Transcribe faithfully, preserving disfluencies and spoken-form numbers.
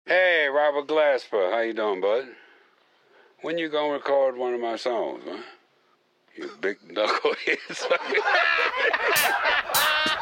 Hey, Robert Glasper, how you doing, bud? When you gonna record one of my songs, man? You big knucklehead.